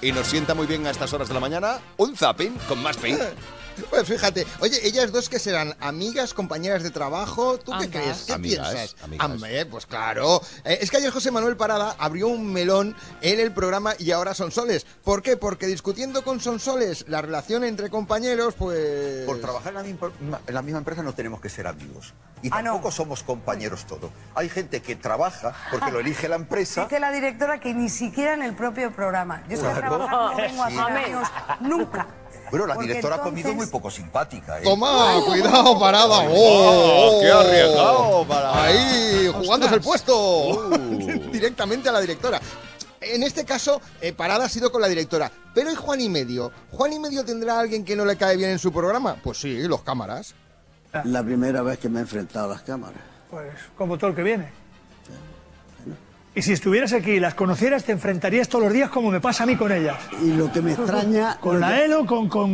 y nos sienta muy bien a estas horas de la mañana un zapping con más pin. Pues fíjate, oye, ellas dos que serán amigas, compañeras de trabajo, ¿tú qué crees? ¿Qué piensas? Pues claro. Es que ayer José Manuel Parada abrió un melón en el programa Y ahora son soles. ¿Por qué? Porque discutiendo con Sonsoles la relación entre compañeros, pues... Por trabajar en la misma empresa no tenemos que ser amigos. Y tampoco somos compañeros todos. Hay gente que trabaja porque lo elige la empresa. Dice la directora que ni siquiera en el propio programa. Yo estoy trabajando, no vengo a hacer amigos nunca. Bueno, la directora ha comido muy poco simpática, ¿eh? ¡Toma! ¡Cuidado, Parada! ¡Qué arriesgado! Ahí, jugándose el puesto. Directamente a la directora. En este caso, Parada ha sido con la directora. Pero ¿y Juan y Medio? ¿Juan y Medio tendrá a alguien que no le cae bien en su programa? Pues sí, los cámaras. La primera vez que me he enfrentado a las cámaras. Pues como todo el que viene. Y si estuvieras aquí y las conocieras, te enfrentarías todos los días como me pasa a mí con ellas. Y lo que me extraña... Con la Elo,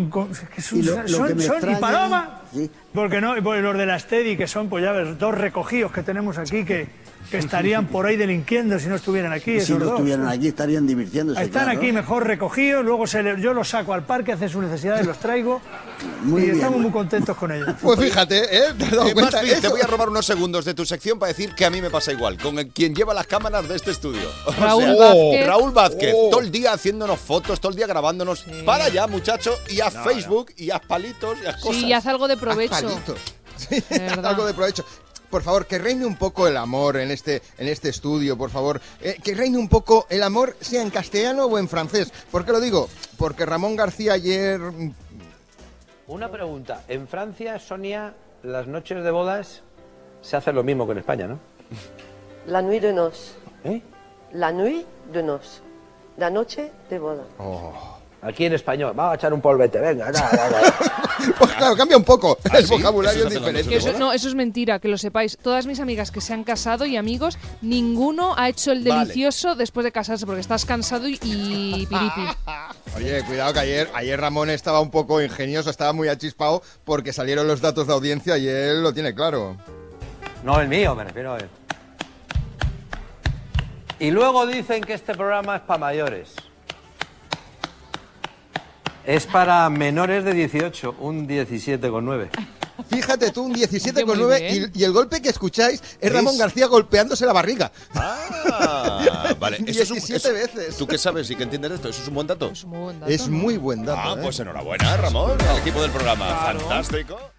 y Paloma, sí. Porque no, pues los de la Steady, que son, pues ya ves, dos recogidos que tenemos aquí que estarían por ahí delinquiendo si no estuvieran aquí. Si no estuvieran aquí, estarían divirtiéndose. Están claro. aquí mejor recogidos, luego yo los saco al parque, hacen sus necesidades, los traigo muy y bien. Estamos muy contentos con ellos. Pues fíjate, ¿te has dado cuenta? Te voy a robar unos segundos de tu sección para decir que a mí me pasa igual, con quien lleva las cámaras de este estudio. Raúl Vázquez, todo el día haciéndonos fotos, todo el día grabándonos. Sí. Para allá, muchacho, y haz Facebook, y haz palitos, y haz cosas. Sí, y haz algo de provecho. Haz palitos. Sí, algo de provecho. Por favor, que reine un poco el amor en este estudio, por favor. Que reine un poco el amor, sea en castellano o en francés. ¿Por qué lo digo? Porque Ramón García ayer... Una pregunta. En Francia, Sonia, las noches de bodas se hace lo mismo que en España, ¿no? La nuit de noces. ¿Eh? La nuit de noces. La noche de boda. Oh. Aquí en español, vamos a echar un polvete, venga. Pues claro, cambia un poco. El vocabulario es diferente. Eso es mentira, que lo sepáis. Todas mis amigas que se han casado y amigos, ninguno ha hecho el delicioso después de casarse, porque estás cansado y piripi. Oye, cuidado que ayer Ramón estaba un poco ingenioso, estaba muy achispado porque salieron los datos de audiencia y él lo tiene claro. No, el mío, me refiero a él. Y luego dicen que este programa es para mayores. Es para menores de 18, un 17,9. Fíjate tú, un 17,9 y el golpe que escucháis es Ramón García golpeándose la barriga. Vale. 17 veces. ¿Tú qué sabes y qué entiendes de esto? ¿Eso es un buen dato? Es un muy buen dato. Es muy buen dato. Pues enhorabuena, Ramón, al equipo del programa. Claro. Fantástico.